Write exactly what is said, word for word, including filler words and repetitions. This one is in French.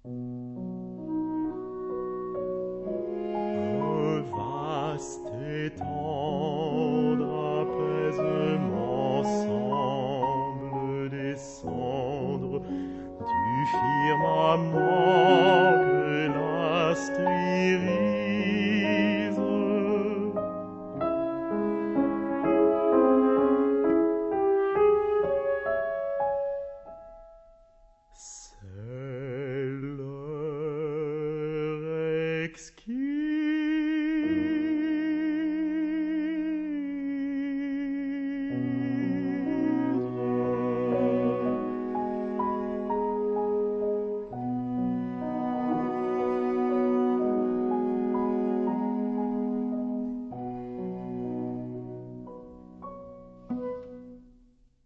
Un vaste et tendre apaisement semble descendre du firmament que la